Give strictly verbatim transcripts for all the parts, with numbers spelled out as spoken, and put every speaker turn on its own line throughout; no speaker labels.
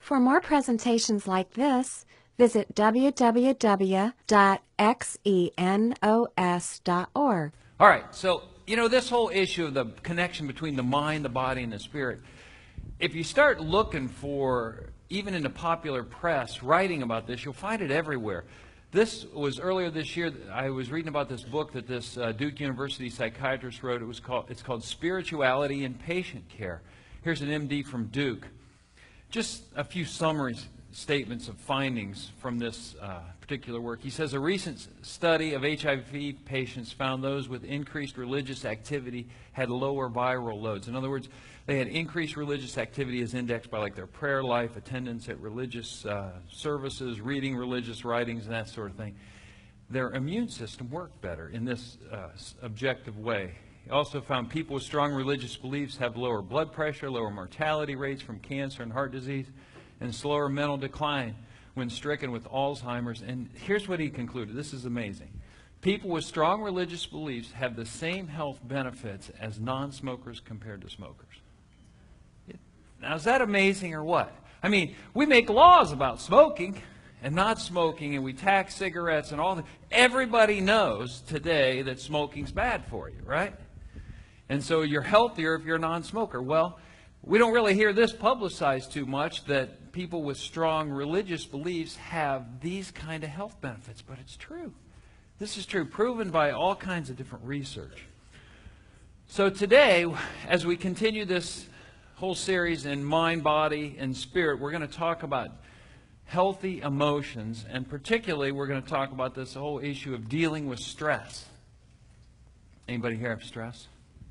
For more presentations like this, visit w w w dot xenos dot org.
All right, so, you know, this whole issue of the connection between the mind, the body, and the spirit, if you start looking for, even in the popular press, writing about this, you'll find it everywhere. This was earlier this year. I was reading about this book that this uh, Duke University psychiatrist wrote. It was called, it's called Spirituality in Patient Care. Here's an M D from Duke. Just a few summary statements of findings from this uh, particular work. He says, a recent study of H I V patients found those with increased religious activity had lower viral loads. In other words, they had increased religious activity as indexed by like their prayer life, attendance at religious uh, services, reading religious writings, and that sort of thing. Their immune system worked better in this uh, objective way. He also found people with strong religious beliefs have lower blood pressure, lower mortality rates from cancer and heart disease, and slower mental decline when stricken with Alzheimer's. And here's what he concluded. This is amazing. People with strong religious beliefs have the same health benefits as non-smokers compared to smokers. Now, is that amazing or what? I mean, we make laws about smoking and not smoking, and we tax cigarettes and all that. Everybody knows today that smoking's bad for you, right? And so you're healthier if you're a non-smoker. Well, we don't really hear this publicized too much, that people with strong religious beliefs have these kind of health benefits, but it's true. This is true, proven by all kinds of different research. So today, as we continue this whole series in mind, body, and spirit, we're going to talk about healthy emotions, and particularly we're going to talk about this whole issue of dealing with stress. Anybody here have stress?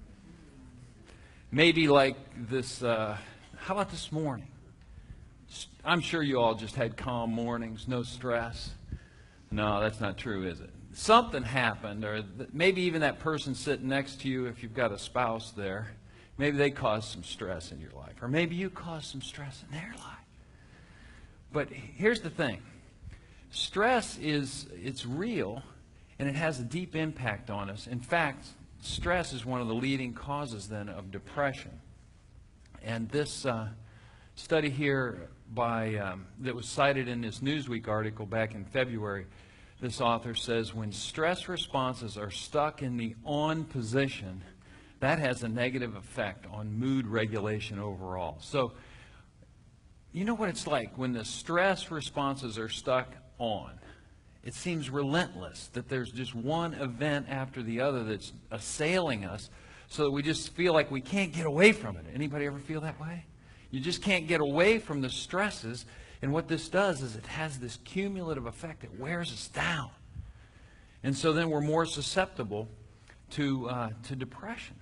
Maybe like this, uh, how about this morning? I'm sure you all just had calm mornings, no stress. No, that's not true, is it? Something happened, or th- maybe even that person sitting next to you, if you've got a spouse there, maybe they caused some stress in your life, or maybe you caused some stress in their life. But here's the thing. Stress is, it's real, and it has a deep impact on us. In fact, stress is one of the leading causes then of depression. And this uh, study here by um, that was cited in this Newsweek article back in February, this author says when stress responses are stuck in the on position, that has a negative effect on mood regulation overall. So, you know what it's like when the stress responses are stuck on? It seems relentless that there's just one event after the other that's assailing us so that we just feel like we can't get away from it. Anybody ever feel that way? You just can't get away from the stresses, and what this does is it has this cumulative effect that wears us down. And so then we're more susceptible to, uh, to depression.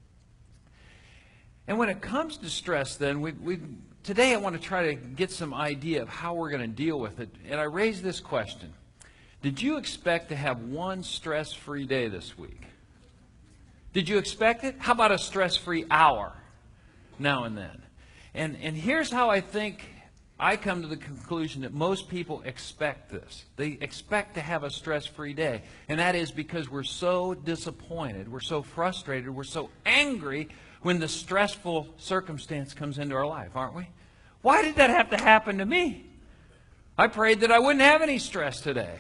And when it comes to stress then, we, we, today I want to try to get some idea of how we're going to deal with it. And I raise this question. Did you expect to have one stress-free day this week? Did you expect it? How about a stress-free hour now and then? And, and here's how I think I come to the conclusion that most people expect this. They expect to have a stress-free day. And that is because we're so disappointed, we're so frustrated, we're so angry when the stressful circumstance comes into our life, aren't we? Why did that have to happen to me? I prayed that I wouldn't have any stress today.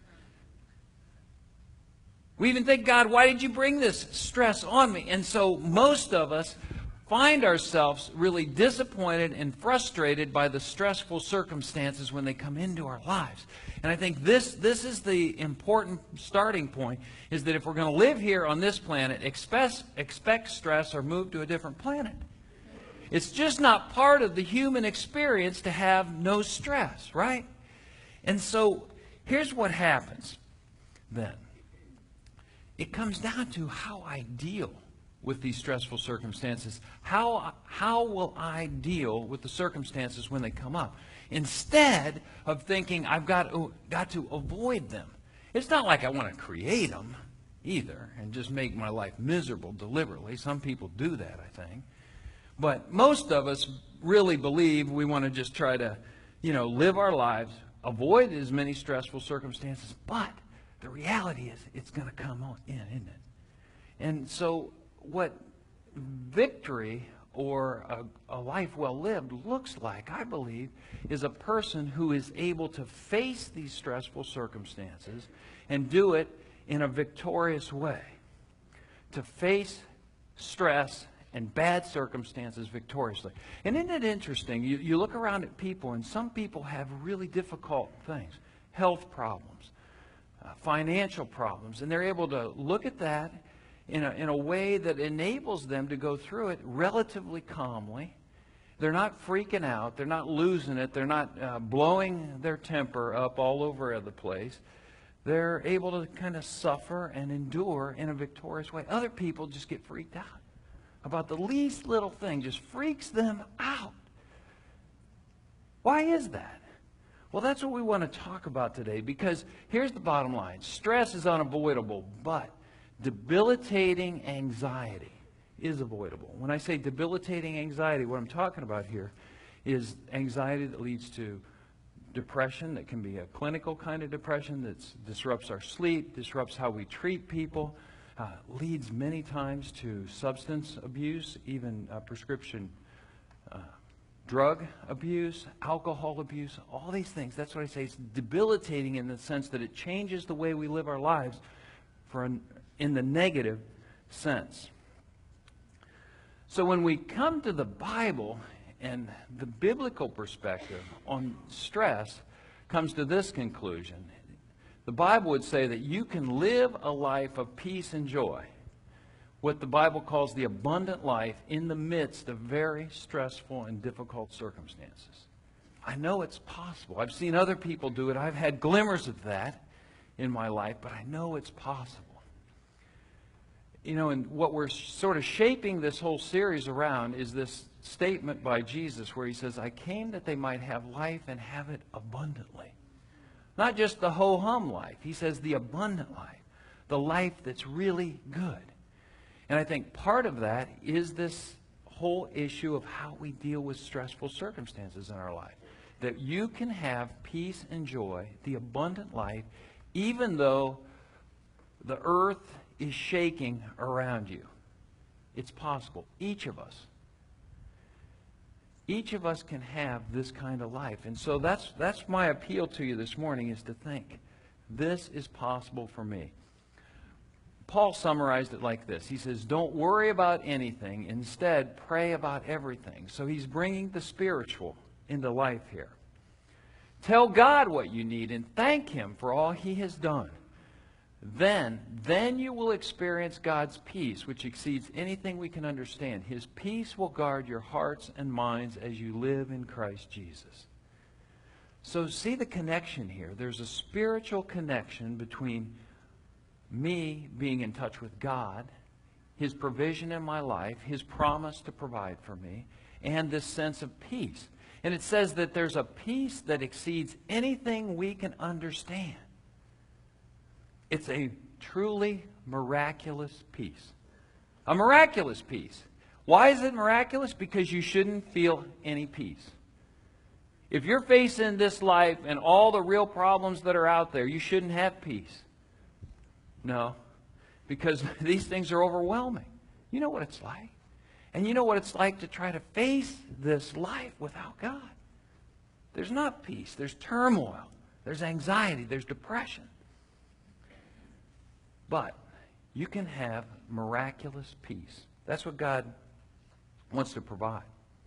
We even think, God, why did you bring this stress on me? And so most of us find ourselves really disappointed and frustrated by the stressful circumstances when they come into our lives. And I think this, this is the important starting point, is that if we're going to live here on this planet, expect, expect stress or move to a different planet. It's just not part of the human experience to have no stress, right? And so here's what happens then. It comes down to how I deal with these stressful circumstances. How, how will I deal with the circumstances when they come up? Instead of thinking I've got to, got to avoid them. It's not like I want to create them either and just make my life miserable deliberately. Some people do that, I think. But most of us really believe we want to just try to, you know, live our lives, avoid as many stressful circumstances, but the reality is it's going to come on in, isn't it? And so what victory or a, a life well lived looks like, I believe, is a person who is able to face these stressful circumstances and do it in a victorious way. To face stress and bad circumstances victoriously. And isn't it interesting? You, you look around at people, and some people have really difficult things. Health problems, uh, financial problems, and they're able to look at that in a, in a way that enables them to go through it relatively calmly. They're not freaking out. They're not losing it. They're not uh, blowing their temper up all over the place. They're able to kind of suffer and endure in a victorious way. Other people just get freaked out about the least little thing, just freaks them out. Why is that? Well, that's what we want to talk about today, because here's the bottom line. Stress is unavoidable, but debilitating anxiety is avoidable. When I say debilitating anxiety, what I'm talking about here is anxiety that leads to depression, that can be a clinical kind of depression that disrupts our sleep, disrupts how we treat people, uh, leads many times to substance abuse, even uh, prescription uh, drug abuse, alcohol abuse, all these things. That's what I say. It's debilitating in the sense that it changes the way we live our lives for an, in the negative sense. So when we come to the Bible, and the biblical perspective on stress comes to this conclusion. The Bible would say that you can live a life of peace and joy, what the Bible calls the abundant life, in the midst of very stressful and difficult circumstances. I know it's possible. I've seen other people do it. I've had glimmers of that in my life, but I know it's possible. You know, and what we're sort of shaping this whole series around is this statement by Jesus where he says, I came that they might have life and have it abundantly. Not just the ho-hum life. He says the abundant life, the life that's really good. And I think part of that is this whole issue of how we deal with stressful circumstances in our life. That you can have peace and joy, the abundant life, even though the earth is shaking around you. It's possible. Each of us. Each of us can have this kind of life. And so that's that's my appeal to you this morning, is to think, this is possible for me. Paul summarized it like this. He says, don't worry about anything. Instead, pray about everything. So he's bringing the spiritual into life here. Tell God what you need and thank him for all he has done. Then, then you will experience God's peace, which exceeds anything we can understand. His peace will guard your hearts and minds as you live in Christ Jesus. So see the connection here. There's a spiritual connection between me being in touch with God, his provision in my life, his promise to provide for me, and this sense of peace. And it says that there's a peace that exceeds anything we can understand. It's a truly miraculous peace. A miraculous peace. Why is it miraculous? Because you shouldn't feel any peace. If you're facing this life and all the real problems that are out there, you shouldn't have peace. No. Because these things are overwhelming. You know what it's like. And you know what it's like to try to face this life without God. There's not peace. There's turmoil. There's anxiety. There's depression. But you can have miraculous peace. That's what God wants to provide.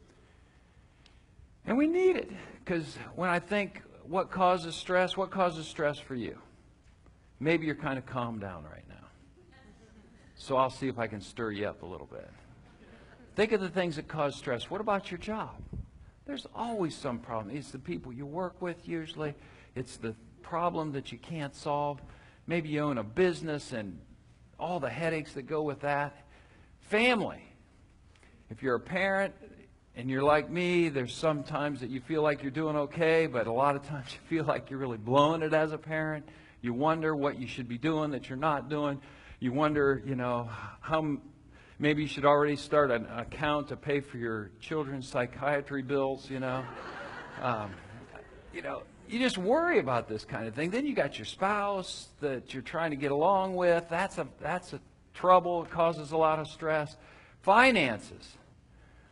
And we need it. Because when I think what causes stress, what causes stress for you? Maybe you're kind of calmed down right now. So I'll see if I can stir you up a little bit. Think of the things that cause stress. What about your job? There's always some problem. It's the people you work with usually. It's the problem that you can't solve. Maybe you own a business and all the headaches that go with that. Family. If you're a parent and you're like me, there's some times that you feel like you're doing okay, but a lot of times you feel like you're really blowing it as a parent. You wonder what you should be doing that you're not doing. You wonder, you know, how maybe you should already start an account to pay for your children's psychiatry bills, you know. Um, you know, you just worry about this kind of thing. Then you got your spouse that you're trying to get along with. That's a that's a trouble. It causes a lot of stress. Finances.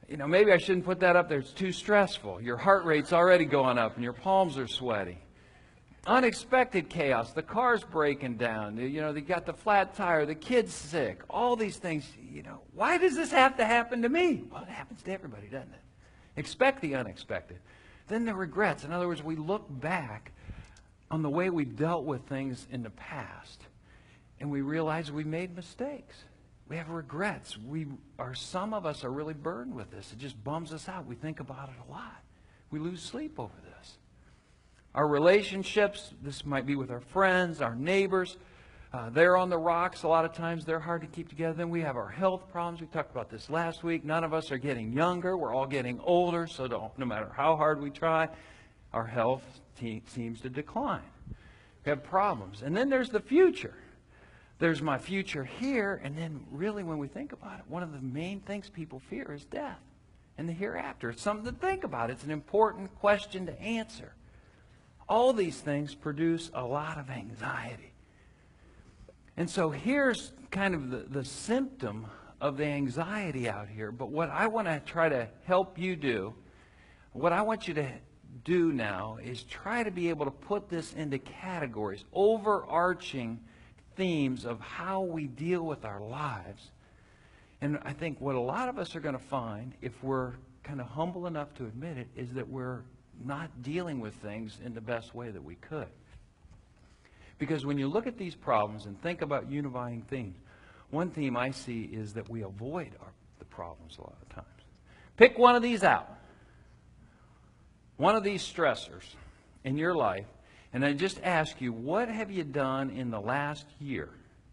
You know, maybe I shouldn't put that up there. It's too stressful. Your heart rate's already going up and your palms are sweaty. Unexpected chaos. The car's breaking down. You know, they got the flat tire. The kid's sick. All these things. You know, why does this have to happen to me? Well, it happens to everybody, doesn't it? Expect the unexpected. Then the regrets. In other words, we look back on the way we've dealt with things in the past, and we realize we made mistakes. We have regrets. We are, some of us are really burdened with this. It just bums us out. We think about it a lot. We lose sleep over this. Our relationships, this might be with our friends, our neighbors, uh, they're on the rocks. A lot of times they're hard to keep together. Then we have our health problems. We talked about this last week. None of us are getting younger. We're all getting older. So don't, no matter how hard we try, our health te- seems to decline. We have problems. And then there's the future. There's my future here. And then really when we think about it, one of the main things people fear is death and the hereafter. It's something to think about. It's an important question to answer. All these things produce a lot of anxiety. And so here's kind of the, the symptom of the anxiety out here. But what I want to try to help you do, what I want you to do now is try to be able to put this into categories, overarching themes of how we deal with our lives. And I think what a lot of us are going to find, if we're kind of humble enough to admit it, is that we're not dealing with things in the best way that we could. Because when you look at these problems and think about unifying themes, one theme I see is that we avoid our, the problems a lot of times. Pick one of these out. One of these stressors in your life, and I just ask you, what have you done in the last year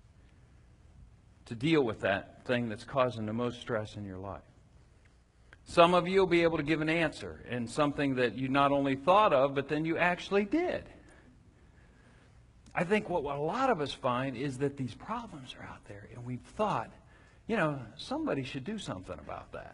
to deal with that thing that's causing the most stress in your life? Some of you will be able to give an answer, and something that you not only thought of, but then you actually did. I think what, what a lot of us find is that these problems are out there, and we've thought, you know, somebody should do something about that.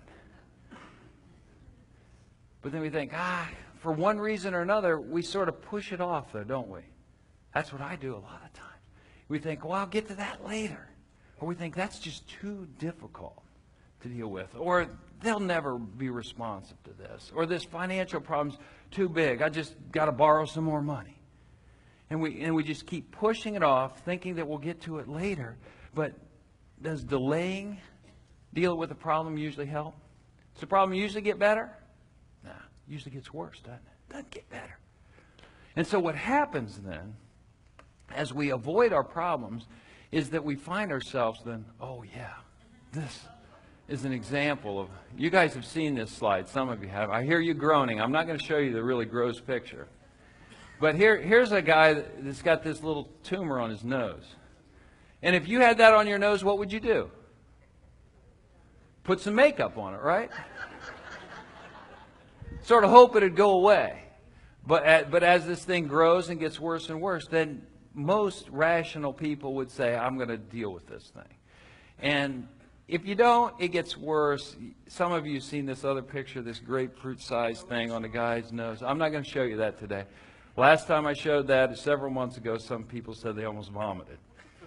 But then we think, ah, for one reason or another, we sort of push it off, though, don't we? That's what I do a lot of times. We think, well, I'll get to that later. Or we think that's just too difficult to deal with. Or they'll never be responsive to this. Or this financial problem's too big. I just got to borrow some more money. And we and we just keep pushing it off, thinking that we'll get to it later. But does delaying deal with the problem usually help? Does the problem usually get better? No, it usually gets worse, doesn't it? Doesn't get better. And so what happens then, as we avoid our problems, is that we find ourselves then, oh yeah, this is an example of, you guys have seen this slide, some of you have. I hear you groaning. I'm not going to show you the really gross picture. But here, here's a guy that's got this little tumor on his nose. And if you had that on your nose, what would you do? Put some makeup on it, right? Sort of hope it'd go away. But, at, but as this thing grows and gets worse and worse, then most rational people would say, I'm going to deal with this thing. And if you don't, it gets worse. Some of you have seen this other picture, this grapefruit-sized thing on the guy's nose. I'm not going to show you that today. Last time I showed that, several months ago, some people said they almost vomited.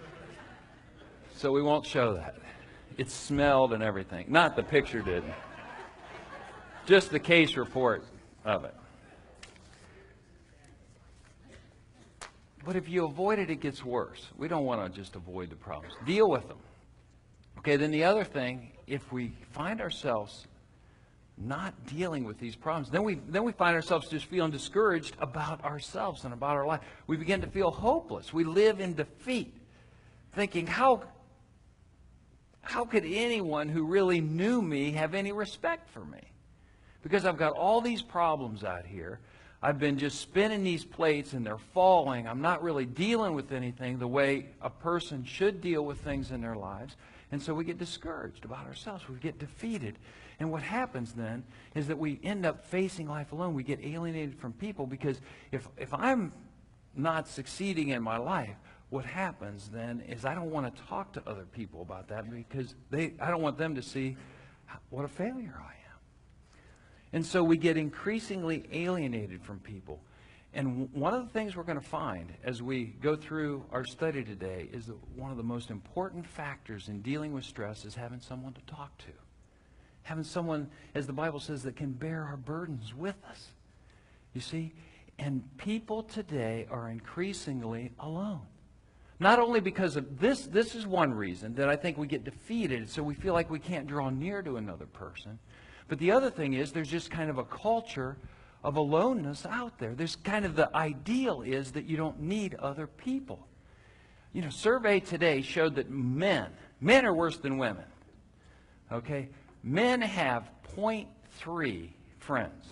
So we won't show that. It smelled and everything. Not the picture did. Just the case report of it. But if you avoid it, it gets worse. We don't want to just avoid the problems. Deal with them. Okay, then the other thing, if we find ourselves not dealing with these problems, then we then we find ourselves just feeling discouraged about ourselves and about our life. We begin to feel hopeless. We live in defeat, thinking, how how could anyone who really knew me have any respect for me? Because I've got all these problems out here. I've been just spinning these plates and they're falling. I'm not really dealing with anything the way a person should deal with things in their lives. And so we get discouraged about ourselves. We get defeated. And what happens then is that we end up facing life alone. We get alienated from people because if, if I'm not succeeding in my life, what happens then is I don't want to talk to other people about that because they, I don't want them to see what a failure I am. And so we get increasingly alienated from people. And one of the things we're going to find as we go through our study today is that one of the most important factors in dealing with stress is having someone to talk to. Having someone, as the Bible says, that can bear our burdens with us. You see? And people today are increasingly alone. Not only because of this, this is one reason that I think we get defeated, so we feel like we can't draw near to another person. But the other thing is there's just kind of a culture of aloneness out there. There's kind of the ideal is that you don't need other people. You know, survey today showed that men, men are worse than women. Okay? Men have zero point three friends.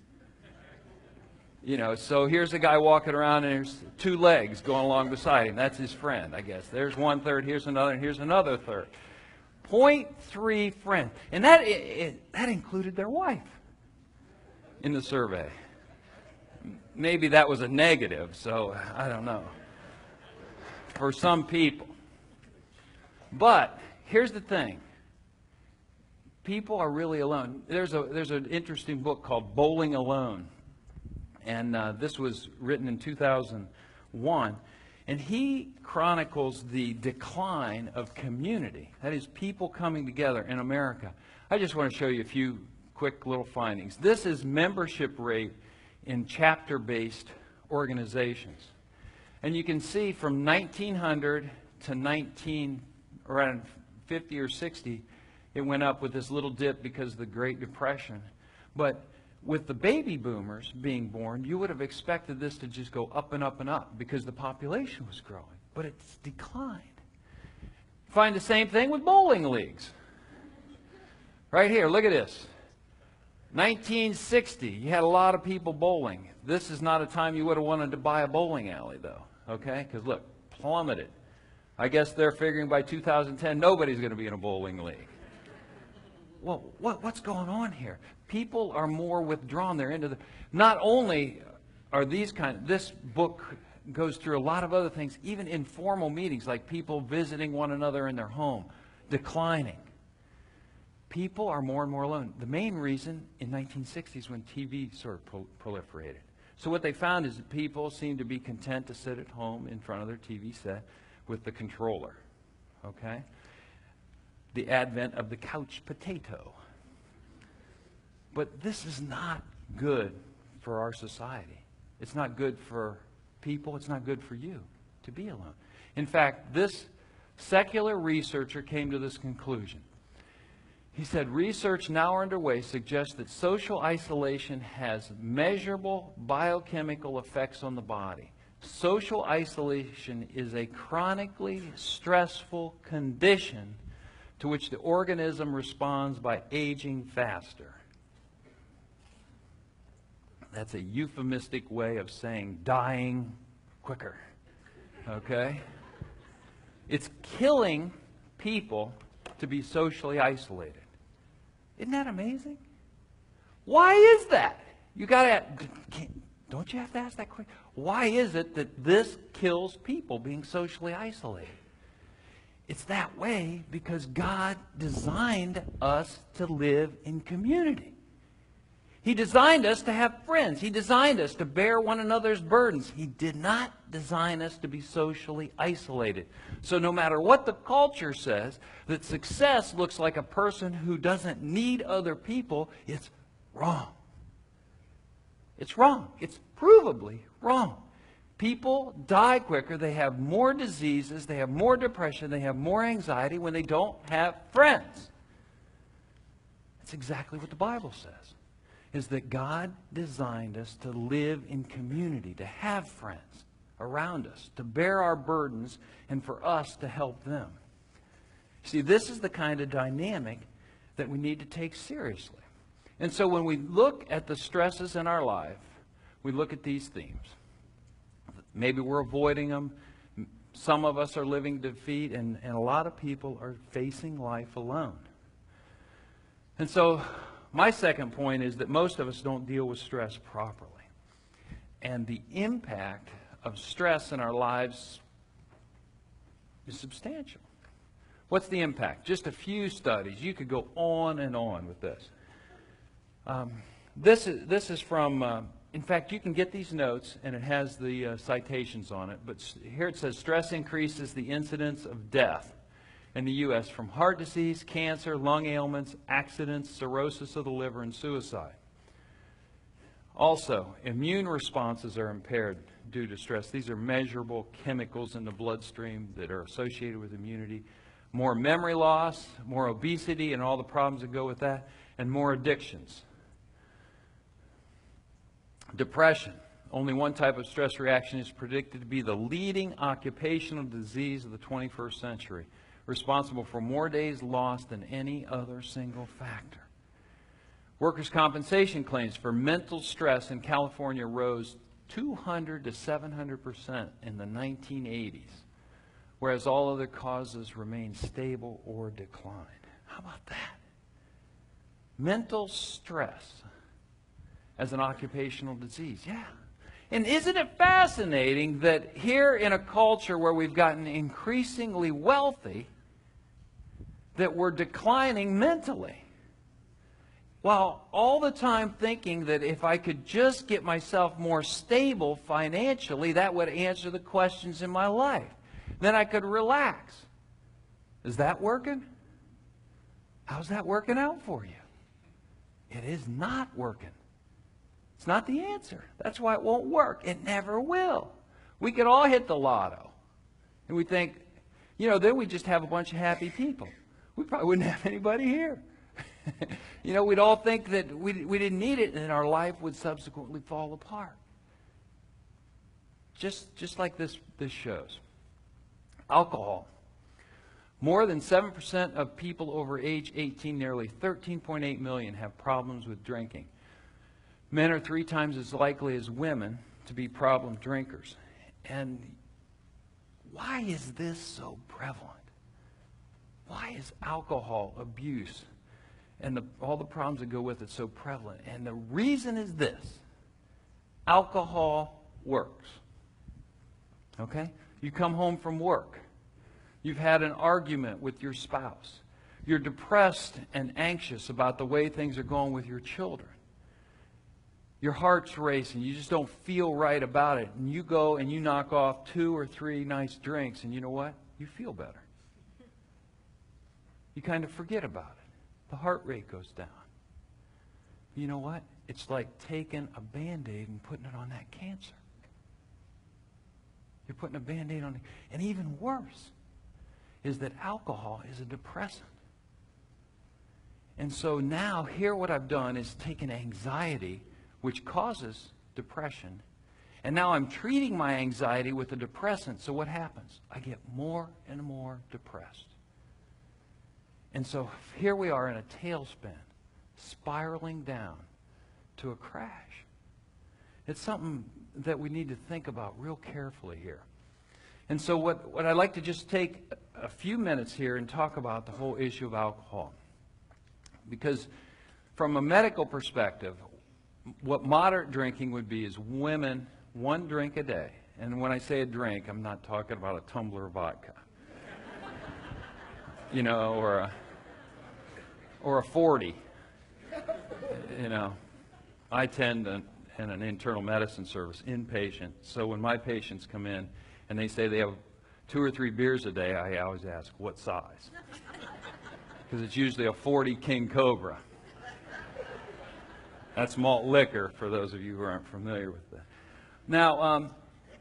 You know, so here's a guy walking around and there's two legs going along beside him. That's his friend, I guess. There's one third, here's another, and here's another third. zero point three friends. And that, it, it, that included their wife in the survey. Maybe that was a negative, so I don't know. For some people. But here's the thing. People are really alone. There's a there's an interesting book called Bowling Alone. And uh, this was written in two thousand one. And he chronicles the decline of community. That is, people coming together in America. I just want to show you a few quick little findings. This is membership rate in chapter-based organizations. And you can see from nineteen hundred to nineteen, around fifty or sixty, it went up with this little dip because of the Great Depression. But with the baby boomers being born, you would have expected this to just go up and up and up because the population was growing. But it's declined. Find the same thing with bowling leagues. Right here, look at this. nineteen sixty, you had a lot of people bowling. This is not a time you would have wanted to buy a bowling alley, though. Okay? Because look, plummeted. I guess they're figuring by two thousand ten, nobody's going to be in a bowling league. Well, what, what's going on here? People are more withdrawn. They're into the... Not only are these kind... This book goes through a lot of other things, even informal meetings, like people visiting one another in their home, declining. People are more and more alone. The main reason in nineteen sixties when T V sort of pro proliferated. So what they found is that people seem to be content to sit at home in front of their T V set with the controller. Okay? The advent of the couch potato. But this is not good for our society. It's not good for people. It's not good for you to be alone. In fact, this secular researcher came to this conclusion. He said, research now underway suggests that social isolation has measurable biochemical effects on the body. Social isolation is a chronically stressful condition to which the organism responds by aging faster. That's a euphemistic way of saying dying quicker. Okay? It's killing people to be socially isolated. Isn't that amazing? Why is that? You gotta, don't you have to ask that question? Why is it that this kills people being socially isolated? It's that way because God designed us to live in community. He designed us to have friends. He designed us to bear one another's burdens. He did not design us to be socially isolated. So no matter what the culture says, that success looks like a person who doesn't need other people, it's wrong. It's wrong. It's provably wrong. People die quicker. They have more diseases. They have more depression. They have more anxiety when they don't have friends. That's exactly what the Bible says. Is that God designed us to live in community, to have friends around us, to bear our burdens, and for us to help them. See, this is the kind of dynamic that we need to take seriously. And so when we look at the stresses in our life, we look at these themes. Maybe we're avoiding them. Some of us are living defeat, and, and a lot of people are facing life alone. And so my second point is that most of us don't deal with stress properly. And the impact of stress in our lives is substantial. What's the impact? Just a few studies. You could go on and on with this. Um, this is, this is from, uh, in fact, you can get these notes, and it has the uh, citations on it. But here it says, stress increases the incidence of death. in the U S from heart disease, cancer, lung ailments, accidents, cirrhosis of the liver, and suicide. Also, immune responses are impaired due to stress. These are measurable chemicals in the bloodstream that are associated with immunity. More memory loss, more obesity, and all the problems that go with that, and more addictions. Depression. Only one type of stress reaction is predicted to be the leading occupational disease of the twenty-first century, responsible for more days lost than any other single factor. Workers' compensation claims for mental stress in California rose two hundred to seven hundred percent in the nineteen eighties, whereas all other causes remained stable or declined. How about that? Mental stress as an occupational disease. Yeah. And isn't it fascinating that here in a culture where we've gotten increasingly wealthy, that we're declining mentally? While all the time thinking that if I could just get myself more stable financially, that would answer the questions in my life. Then I could relax. Is that working? How's that working out for you? It is not working. It's not the answer. That's why it won't work. It never will. We could all hit the lotto. And we think, you know, then we just have a bunch of happy people. We probably wouldn't have anybody here. You know, we'd all think that we, we didn't need it, and then our life would subsequently fall apart. Just, just like this, this shows. Alcohol. More than seven percent of people over age eighteen, nearly thirteen point eight million, have problems with drinking. Men are three times as likely as women to be problem drinkers. And why is this so prevalent? Why is alcohol abuse and the, all the problems that go with it so prevalent? And the reason is this. Alcohol works. Okay? You come home from work. You've had an argument with your spouse. You're depressed and anxious about the way things are going with your children. Your heart's racing. You just don't feel right about it. And you go and you knock off two or three nice drinks, and you know what? You feel better. You kind of forget about it. The heart rate goes down. You know what? It's like taking a Band-Aid and putting it on that cancer. You're putting a Band-Aid on it. And even worse is that alcohol is a depressant. And so now, here what I've done is taken anxiety, which causes depression, and now I'm treating my anxiety with a depressant. So what happens? I get more and more depressed. And so here we are in a tailspin, spiraling down to a crash. It's something that we need to think about real carefully here. And so what, what I'd like to just take a few minutes here and talk about the whole issue of alcohol. Because from a medical perspective, what moderate drinking would be is women, one drink a day. And when I say a drink, I'm not talking about a tumbler of vodka. You know, or a, or a forty. You know, I tend to, in an internal medicine service, inpatient. So when my patients come in and they say they have two or three beers a day, I always ask, what size? Because it's usually a forty King Cobra. That's malt liquor, for those of you who aren't familiar with that. Now, um,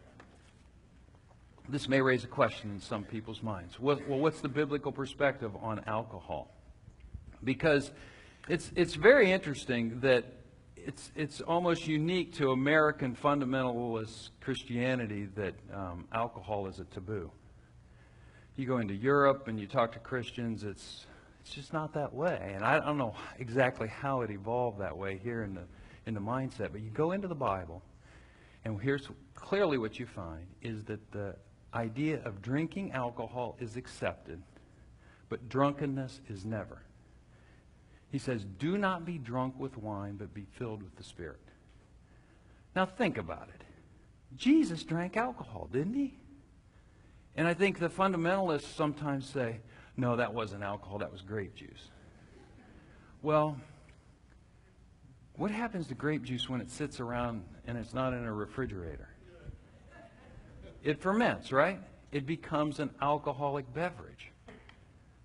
this may raise a question in some people's minds. Well, what's the biblical perspective on alcohol? Because it's, it's very interesting that it's, it's almost unique to American fundamentalist Christianity that um, alcohol is a taboo. You go into Europe and you talk to Christians, it's, it's just not that way. And I don't know exactly how it evolved that way here in the, in the mindset, but you go into the Bible, and here's clearly what you find, is that the idea of drinking alcohol is accepted, but drunkenness is never. He says, do not be drunk with wine, but be filled with the Spirit. Now think about it. Jesus drank alcohol, didn't he? And I think the fundamentalists sometimes say, no, that wasn't alcohol, that was grape juice. Well, what happens to grape juice when it sits around and it's not in a refrigerator? It ferments, right? It becomes an alcoholic beverage.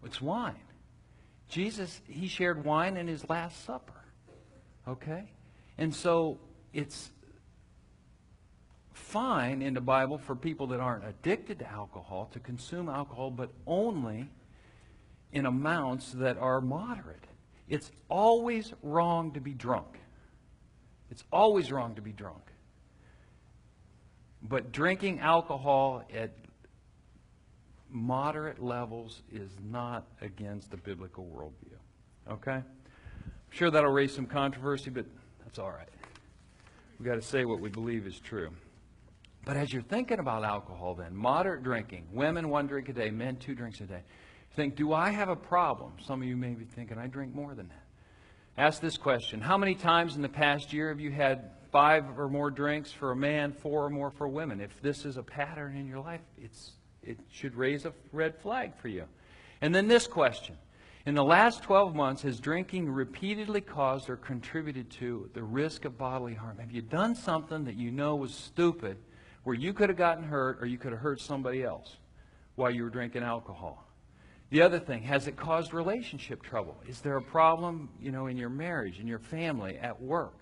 It's wine. Jesus, he shared wine in his Last Supper. Okay? And so it's fine in the Bible for people that aren't addicted to alcohol to consume alcohol, but only in amounts that are moderate. It's always wrong to be drunk. It's always wrong to be drunk. But drinking alcohol at moderate levels is not against the biblical worldview. Okay? I'm sure that'll raise some controversy, but that's all right. We've got to say what we believe is true. But as you're thinking about alcohol then, moderate drinking, women one drink a day, men two drinks a day, think, do I have a problem? Some of you may be thinking, I drink more than that. Ask this question. How many times in the past year have you had five or more drinks for a man, four or more for women? If this is a pattern in your life, it's, it should raise a red flag for you. And then this question. In the last twelve months, has drinking repeatedly caused or contributed to the risk of bodily harm? Have you done something that you know was stupid, where you could have gotten hurt or you could have hurt somebody else while you were drinking alcohol? The other thing, has it caused relationship trouble? Is there a problem, you know, in your marriage, in your family, at work,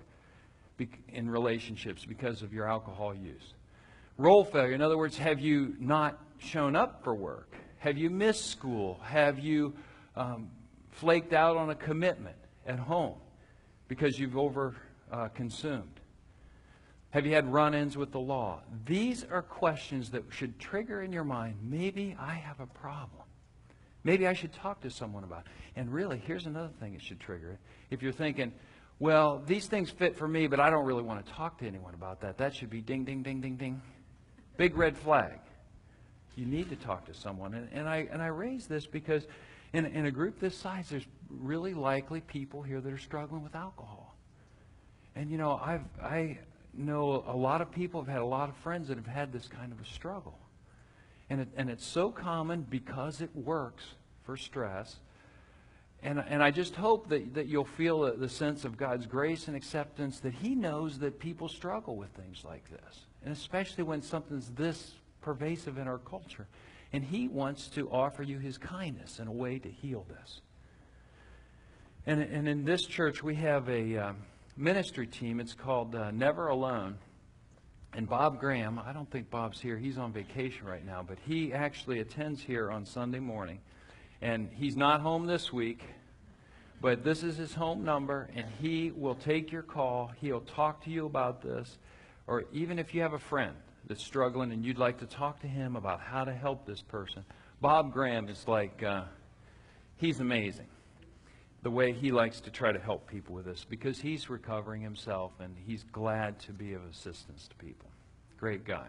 in relationships because of your alcohol use? Role failure, in other words, have you not shown up for work? Have you missed school? Have you um, flaked out on a commitment at home because you've over uh, consumed? Have you had run-ins with the law? These are questions that should trigger in your mind, maybe I have a problem. Maybe I should talk to someone about it. And really, here's another thing that should trigger it. If you're thinking, well, these things fit for me, but I don't really want to talk to anyone about that, that should be ding, ding, ding, ding, ding. Big red flag. You need to talk to someone. And, and, I, and I raise this because in, in a group this size, there's really likely people here that are struggling with alcohol. And, you know, I've, I know a lot of people have had a lot of friends that have had this kind of a struggle. And, it, and it's so common because it works for stress. And, and I just hope that, that you'll feel the, the sense of God's grace and acceptance, that He knows that people struggle with things like this. And especially when something's this pervasive in our culture. And He wants to offer you His kindness in a way to heal this. And, and in this church, we have a um, ministry team. It's called uh, Never Alone. And Bob Graham, I don't think Bob's here. He's on vacation right now. But he actually attends here on Sunday morning. And he's not home this week. But this is his home number. And he will take your call. He'll talk to you about this. Or even if you have a friend that's struggling and you'd like to talk to him about how to help this person. Bob Graham is like, uh, he's amazing. The way he likes to try to help people with this, because he's recovering himself and he's glad to be of assistance to people. Great guy.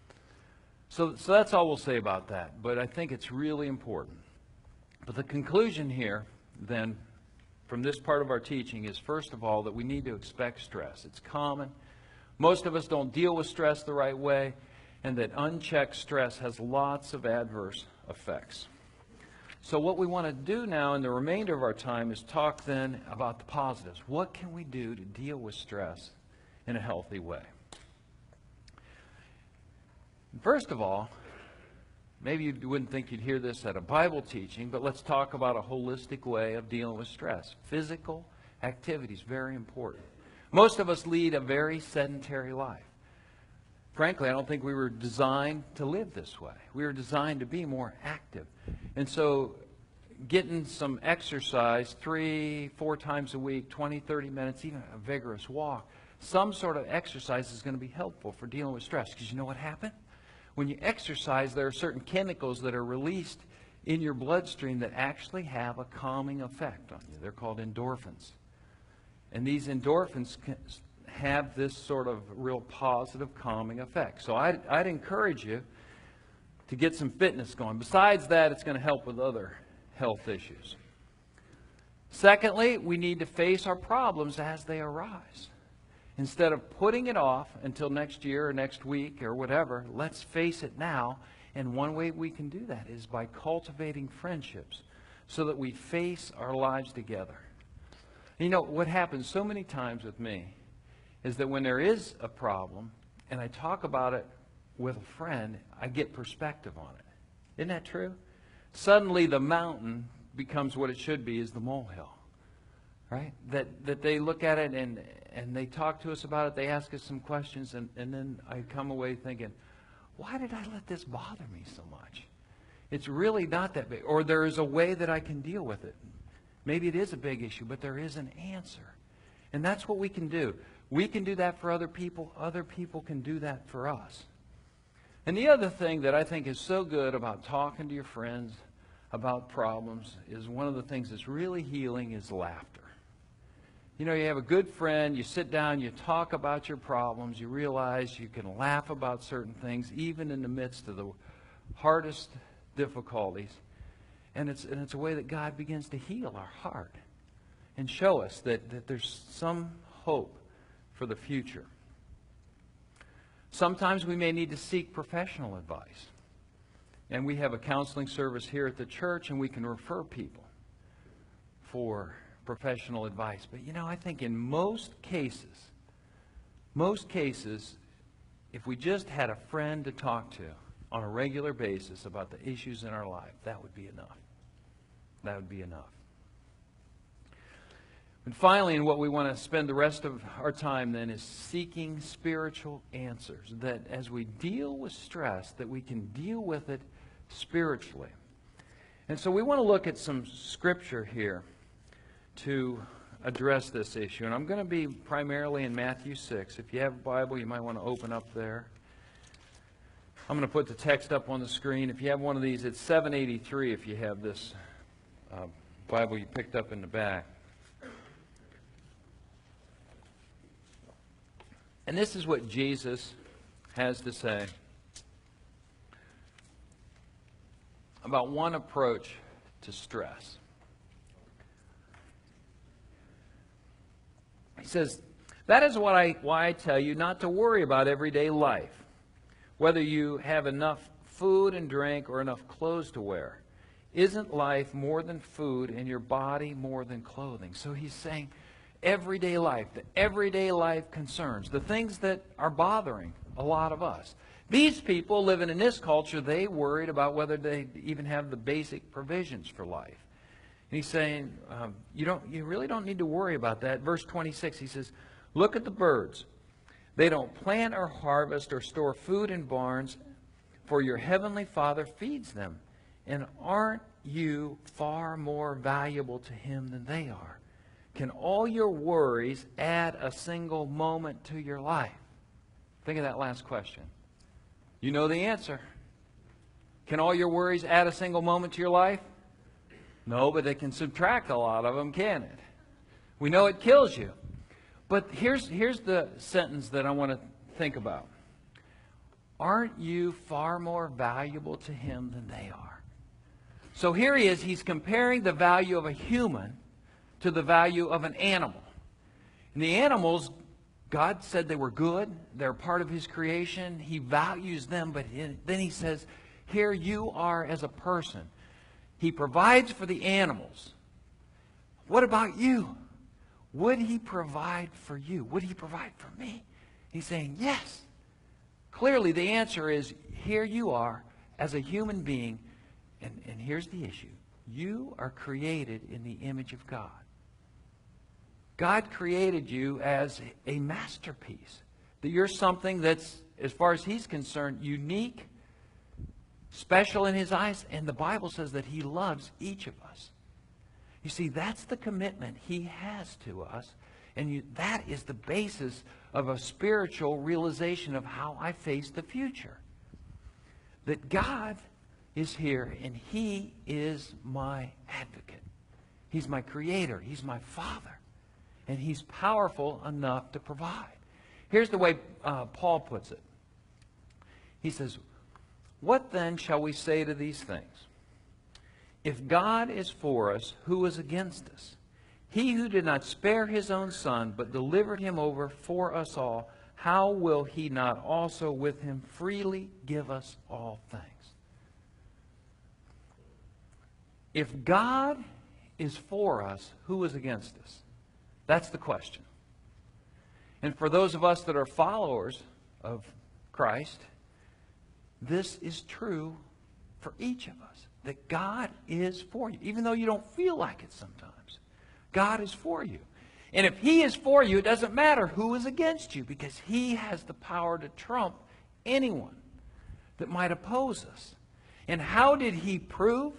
So, so that's all we'll say about that, but I think it's really important. But the conclusion here, then, from this part of our teaching is, first of all, that we need to expect stress. It's common. Most of us don't deal with stress the right way, and that unchecked stress has lots of adverse effects. So what we want to do now in the remainder of our time is talk then about the positives. What can we do to deal with stress in a healthy way? First of all, maybe you wouldn't think you'd hear this at a Bible teaching, but let's talk about a holistic way of dealing with stress. Physical activity is very important. Most of us lead a very sedentary life. Frankly, I don't think we were designed to live this way. We were designed to be more active. And so getting some exercise three, four times a week, twenty, thirty minutes, even a vigorous walk, some sort of exercise is going to be helpful for dealing with stress. Because you know what happened? When you exercise, there are certain chemicals that are released in your bloodstream that actually have a calming effect on you. They're called endorphins. And these endorphins can have this sort of real positive calming effect. So I'd, I'd encourage you to get some fitness going. Besides that, it's going to help with other health issues. Secondly, we need to face our problems as they arise. Instead of putting it off until next year or next week or whatever, let's face it now. And one way we can do that is by cultivating friendships so that we face our lives together. You know, what happens so many times with me is that when there is a problem and I talk about it with a friend, I get perspective on it. Isn't that true? Suddenly the mountain becomes what it should be, is the molehill. Right? That that they look at it and and they talk to us about it, they ask us some questions, and, and then I come away thinking, why did I let this bother me so much? It's really not that big. Or there is a way that I can deal with it. Maybe it is a big issue, but there is an answer. And that's what we can do. We can do that for other people. Other people can do that for us. And the other thing that I think is so good about talking to your friends about problems is one of the things that's really healing is laughter. You know, you have a good friend, you sit down, you talk about your problems, you realize you can laugh about certain things, even in the midst of the hardest difficulties. And it's, and it's a way that God begins to heal our heart and show us that, that there's some hope for the future. Sometimes we may need to seek professional advice. And we have a counseling service here at the church, and we can refer people for professional advice. But you know, I think in most cases, most cases, if we just had a friend to talk to on a regular basis about the issues in our life, that would be enough. That would be enough. And finally, and what we want to spend the rest of our time then is seeking spiritual answers. That as we deal with stress, that we can deal with it spiritually. And so we want to look at some scripture here to address this issue. And I'm going to be primarily in Matthew six. If you have a Bible, you might want to open up there. I'm going to put the text up on the screen. If you have one of these, it's seven eighty-three if you have this uh, Bible you picked up in the back. And this is what Jesus has to say about one approach to stress. He says, that is what I, why I tell you not to worry about everyday life, whether you have enough food and drink or enough clothes to wear. Isn't life more than food and your body more than clothing? So he's saying everyday life, the everyday life concerns, the things that are bothering a lot of us. These people living in this culture, they worried about whether they even have the basic provisions for life. And he's saying, um, you don't, you really don't need to worry about that. Verse twenty-six, he says, look at the birds. They don't plant or harvest or store food in barns, for your heavenly Father feeds them. And aren't you far more valuable to Him than they are? Can all your worries add a single moment to your life? Think of that last question. You know the answer. Can all your worries add a single moment to your life? No, but they can subtract a lot of them, can it? We know it kills you. But here's, here's the sentence that I want to think about. Aren't you far more valuable to Him than they are? So here he is. He's comparing the value of a human to the value of an animal. And the animals, God said they were good. They're part of His creation. He values them. But then He says, here you are as a person. He provides for the animals. What about you? Would He provide for you? Would He provide for me? He's saying, yes. Clearly the answer is, here you are as a human being. And, and here's the issue. You are created in the image of God. God created you as a masterpiece. That you're something that's, as far as He's concerned, unique, special in His eyes, and the Bible says that He loves each of us. You see, that's the commitment He has to us, and you, that is the basis of a spiritual realization of how I face the future. That God is here, and He is my advocate. He's my creator. He's my Father, and He's powerful enough to provide. Here's the way uh, Paul puts it. He says, what then shall we say to these things? If God is for us, who is against us? He who did not spare His own Son, but delivered Him over for us all, how will He not also with Him freely give us all things? If God is for us, who is against us? That's the question. And for those of us that are followers of Christ, this is true for each of us. that God is for you, even though you don't feel like it sometimes. God is for you. And if He is for you, it doesn't matter who is against you, because He has the power to trump anyone that might oppose us. And how did He prove?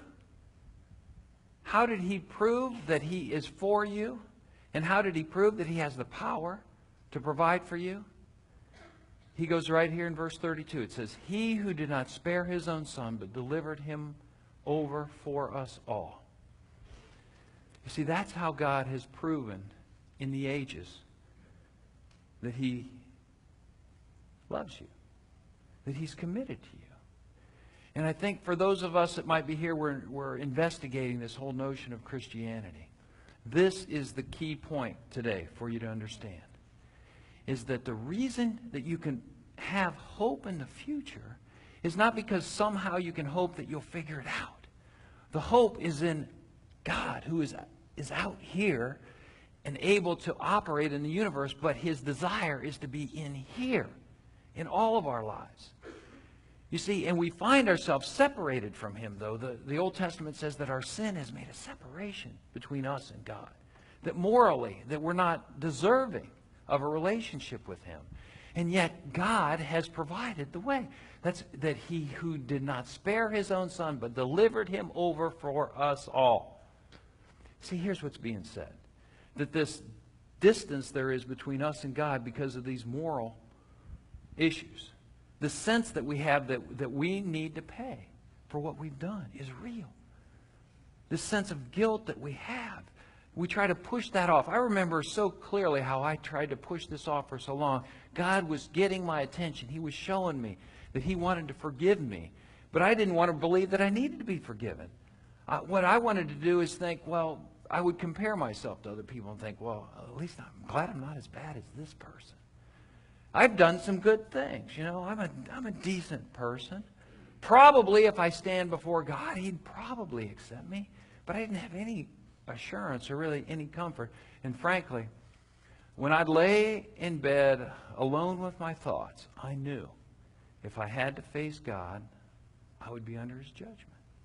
How did He prove that He is for you? And how did He prove that He has the power to provide for you? He goes right here in verse thirty-two. It says, He who did not spare His own Son, but delivered Him over for us all. You see, that's how God has proven in the ages that He loves you, that He's committed to you. And I think for those of us that might be here, we're, we're investigating this whole notion of Christianity. This is the key point today for you to understand, is that the reason that you can have hope in the future is not because somehow you can hope that you'll figure it out. The hope is in God, who is, is out here and able to operate in the universe, but His desire is to be in here, in all of our lives. You see, and we find ourselves separated from Him, though. The, the Old Testament says that our sin has made a separation between us and God. That morally, that we're not deserving of a relationship with Him. And yet, God has provided the way. That's that He who did not spare His own Son, but delivered Him over for us all. See, here's what's being said. That this distance there is between us and God because of these moral issues. The sense that we have that, that we need to pay for what we've done is real. This sense of guilt that we have, we try to push that off. I remember so clearly how I tried to push this off for so long. God was getting my attention. He was showing me that He wanted to forgive me. But I didn't want to believe that I needed to be forgiven. Uh, what I wanted to do is think, well, I would compare myself to other people and think, well, at least I'm glad I'm not as bad as this person. I've done some good things. You know, I'm a, I'm a decent person. Probably if I stand before God, He'd probably accept me. But I didn't have any assurance or really any comfort. And frankly, when I'd lay in bed alone with my thoughts, I knew if I had to face God, I would be under His judgment.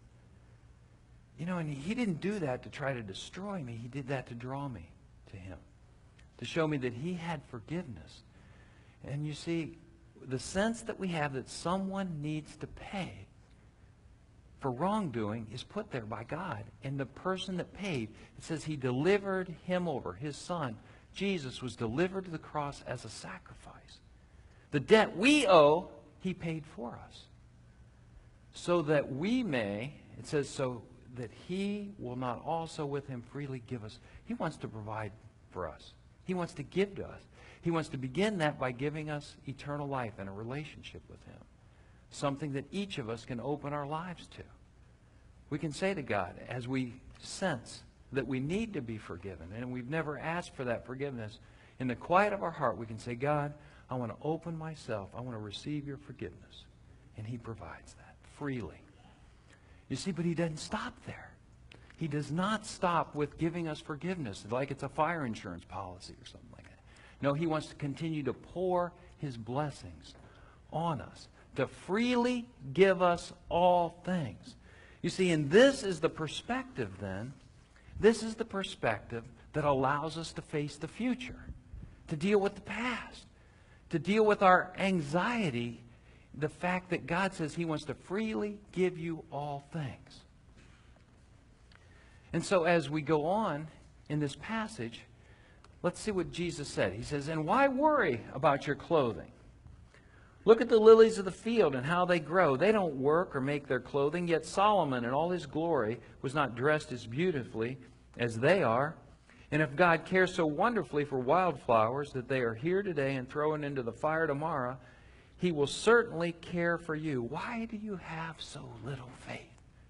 You know, and He didn't do that to try to destroy me. He did that to draw me to Him, to show me that He had forgiveness. And you see, the sense that we have that someone needs to pay for wrongdoing is put there by God. And the person that paid, it says He delivered Him over. His Son, Jesus, was delivered to the cross as a sacrifice. The debt we owe, He paid for us. So that we may, it says, so that He will not also with Him freely give us. He wants to provide for us. He wants to give to us. He wants to begin that by giving us eternal life and a relationship with Him. Something that each of us can open our lives to. We can say to God, as we sense that we need to be forgiven, and we've never asked for that forgiveness, in the quiet of our heart we can say, God, I want to open myself. I want to receive your forgiveness. And He provides that freely. You see, but He doesn't stop there. He does not stop with giving us forgiveness like it's a fire insurance policy or something like that. No, He wants to continue to pour His blessings on us, to freely give us all things. You see, and this is the perspective then, this is the perspective that allows us to face the future, to deal with the past, to deal with our anxiety, the fact that God says He wants to freely give you all things. And so as we go on in this passage, let's see what Jesus said. He says, and why worry about your clothing? Look at the lilies of the field and how they grow. They don't work or make their clothing, yet Solomon in all his glory was not dressed as beautifully as they are. And if God cares so wonderfully for wildflowers that they are here today and thrown into the fire tomorrow, He will certainly care for you. Why do you have so little faith?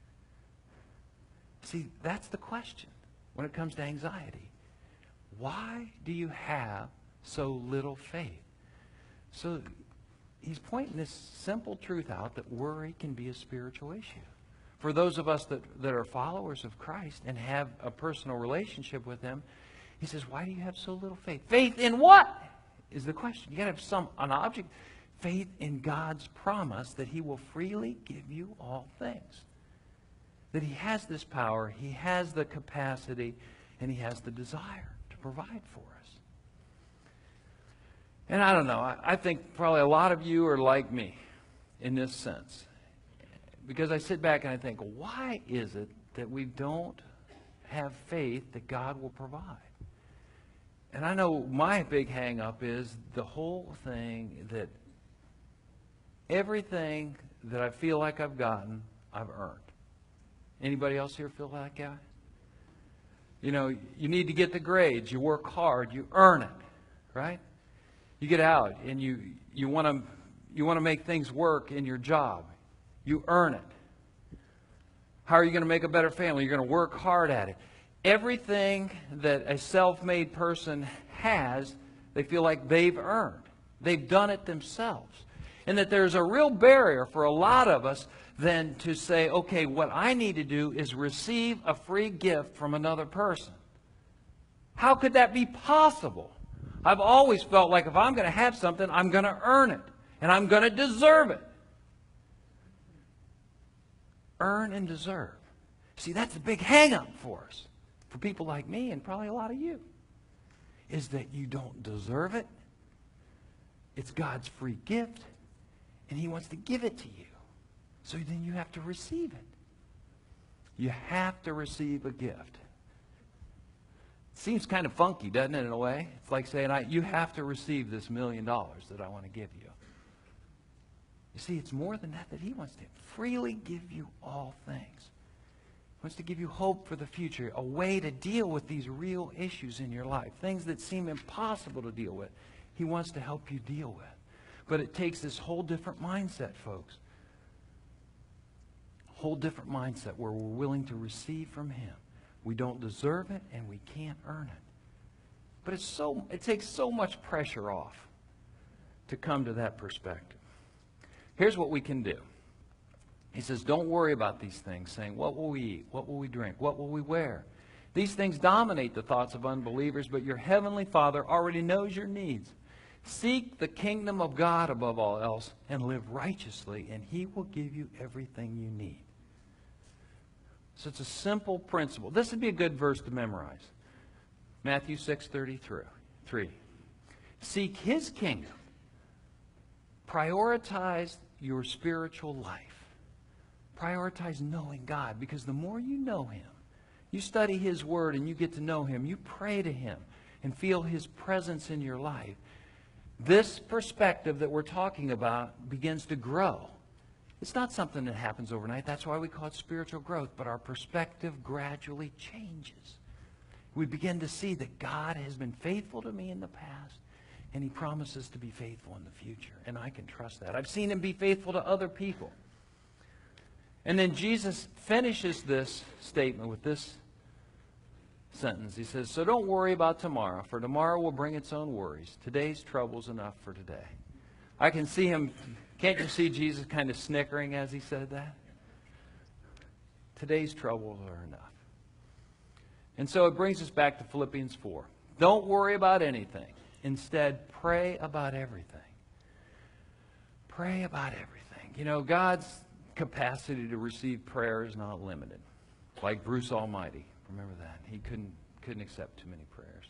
See, that's the question when it comes to anxiety. Why do you have so little faith? So he's pointing this simple truth out that worry can be a spiritual issue. For those of us that, that are followers of Christ and have a personal relationship with Him, he says, why do you have so little faith? Faith in what is the question? You got to have some an object. Faith in God's promise that He will freely give you all things. that He has this power, He has the capacity, and He has the desire to provide for us. And I don't know, I, I think probably a lot of you are like me in this sense. Because I sit back and I think, why is it that we don't have faith that God will provide? And I know my big hang-up is the whole thing that everything that I feel like I've gotten, I've earned. Anybody else here feel that guy? You know, you need to get the grades. You work hard. You earn it, right? You get out and you you want to you want to make things work in your job. You earn it. How are you going to make a better family? You're going to work hard at it. Everything that a self-made person has, they feel like they've earned. They've done it themselves. And that there's a real barrier for a lot of us then to say, okay, what I need to do is receive a free gift from another person. How could that be possible? I've always felt like if I'm going to have something, I'm going to earn it. And I'm going to deserve it. Earn and deserve. See, that's a big hang-up for us. For people like me and probably a lot of you. Is that you don't deserve it. It's God's free gift. And He wants to give it to you. So then you have to receive it. You have to receive a gift. It seems kind of funky, doesn't it, in a way? It's like saying, I, you have to receive this million dollars that I want to give you. You see, it's more than that that He wants to freely give you all things. He wants to give you hope for the future, a way to deal with these real issues in your life, things that seem impossible to deal with. He wants to help you deal with. But it takes this whole different mindset, folks. A whole different mindset where we're willing to receive from Him. We don't deserve it and we can't earn it. But it's so, it takes so much pressure off to come to that perspective. Here's what we can do. He says, don't worry about these things, saying, what will we eat? What will we drink? What will we wear? These things dominate the thoughts of unbelievers, but your heavenly Father already knows your needs. Seek the kingdom of God above all else and live righteously, and He will give you everything you need. So it's a simple principle. This would be a good verse to memorize. Matthew six thirty-three. Seek His kingdom. Prioritize your spiritual life. Prioritize knowing God, because the more you know Him, you study His Word and you get to know Him, you pray to Him and feel His presence in your life, this perspective that we're talking about begins to grow. It's not something that happens overnight. That's why we call it spiritual growth. But our perspective gradually changes. We begin to see that God has been faithful to me in the past, and He promises to be faithful in the future. And I can trust that. I've seen Him be faithful to other people. And then Jesus finishes this statement with this sentence. He says, so don't worry about tomorrow, for tomorrow will bring its own worries. Today's trouble's enough for today. I can see Him, can't you see Jesus kind of snickering as He said that? Today's troubles are enough. And so it brings us back to Philippians four. Don't worry about anything. Instead, pray about everything. Pray about everything. You know, God's capacity to receive prayer is not limited. Like Bruce Almighty. Remember that. He couldn't, couldn't accept too many prayers.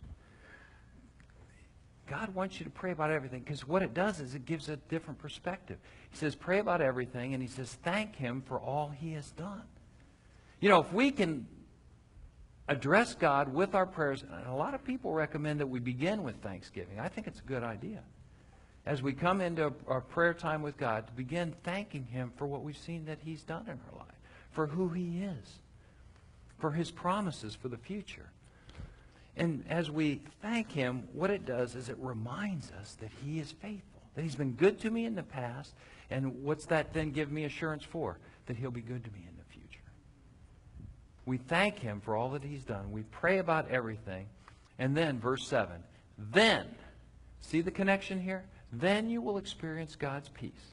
God wants you to pray about everything, because what it does is it gives a different perspective. He says, pray about everything, and He says, thank Him for all He has done. You know, if we can address God with our prayers, and a lot of people recommend that we begin with thanksgiving. I think it's a good idea. As we come into our prayer time with God, to begin thanking Him for what we've seen that He's done in our life, for who He is, for His promises for the future. And as we thank Him, what it does is it reminds us that He is faithful, that He's been good to me in the past. And what's that then give me assurance for? That He'll be good to me in the future. We thank Him for all that He's done. We pray about everything. And then, verse seven, then, see the connection here? Then you will experience God's peace.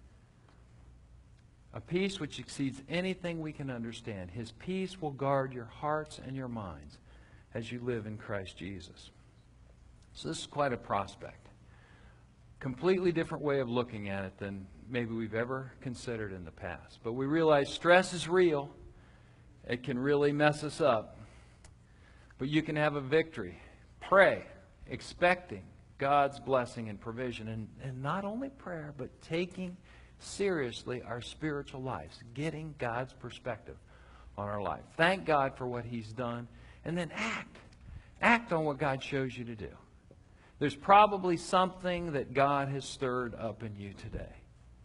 A peace which exceeds anything we can understand. His peace will guard your hearts and your minds as you live in Christ Jesus. So this is quite a prospect. Completely different way of looking at it than maybe we've ever considered in the past. But we realize stress is real. it can really mess us up. But you can have a victory. Pray, expecting God's blessing and provision. And, and not only prayer, but taking seriously our spiritual lives, getting God's perspective on our life. Thank God for what He's done, and then act. Act on what God shows you to do. There's probably something that God has stirred up in you today.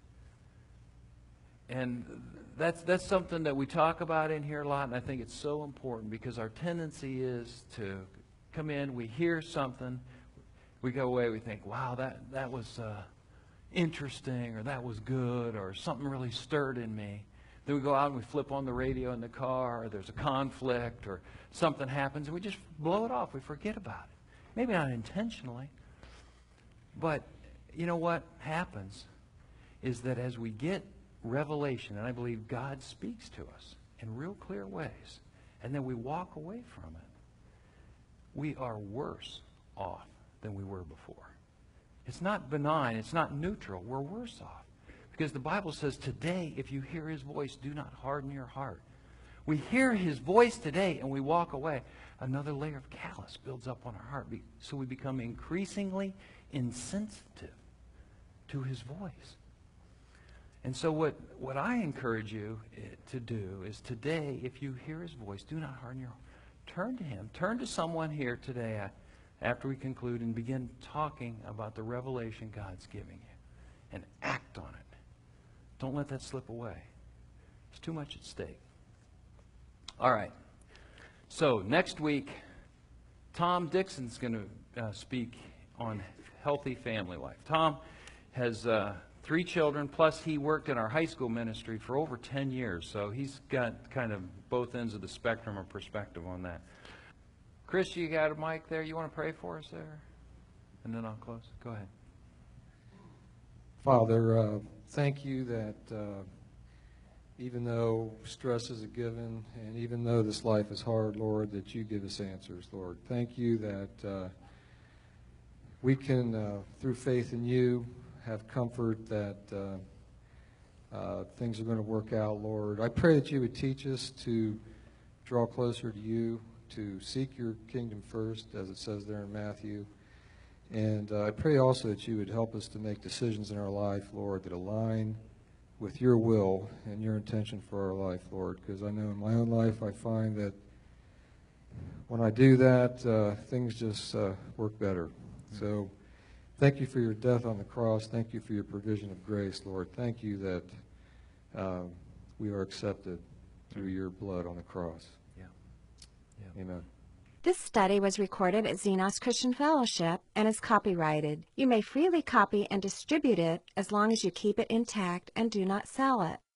And that's, that's something that we talk about in here a lot, and I think it's so important because our tendency is to come in, we hear something, we go away, we think, wow, that, that was uh, interesting, or that was good, or something really stirred in me. Then we go out and we flip on the radio in the car, or there's a conflict, or something happens, and we just blow it off. We forget about it. Maybe not intentionally, but you know what happens is that as we get revelation, and I believe God speaks to us in real clear ways, and then we walk away from it, we are worse off than we were before. It's not benign. It's not neutral. We're worse off. Because the Bible says, today, if you hear His voice, do not harden your heart. We hear His voice today and we walk away. Another layer of callous builds up on our heart. So we become increasingly insensitive to His voice. And so what, what I encourage you to do is today, if you hear His voice, do not harden your heart. Turn to Him. Turn to someone here today after we conclude and begin talking about the revelation God's giving you. And act on it. Don't let that slip away. There's too much at stake. All right. So next week, Tom Dixon's going to uh, speak on healthy family life. Tom has uh, three children, plus he worked in our high school ministry for over ten years. So he's got kind of both ends of the spectrum of perspective on that. Chris, you got a mic there? You want to pray for us there? And then I'll close. Go ahead.
Father, uh, thank you that uh, even though stress is a given, and even though this life is hard, Lord, that you give us answers, Lord. Thank you that uh, we can, uh, through faith in you, have comfort that uh, uh, things are going to work out, Lord. I pray that you would teach us to draw closer to you, to seek your kingdom first, as it says there in Matthew. And uh, I pray also that you would help us to make decisions in our life, Lord, that align with your will and your intention for our life, Lord. Because I know in my own life I find that when I do that, uh, things just uh, work better. So thank you for your death on the cross. Thank you for your provision of grace, Lord. Thank you that uh, we are accepted through your blood on the cross.
Yeah. Yeah.
Amen.
This study was recorded at Xenos Christian Fellowship and is copyrighted. You may freely copy and distribute it as long as you keep it intact and do not sell it.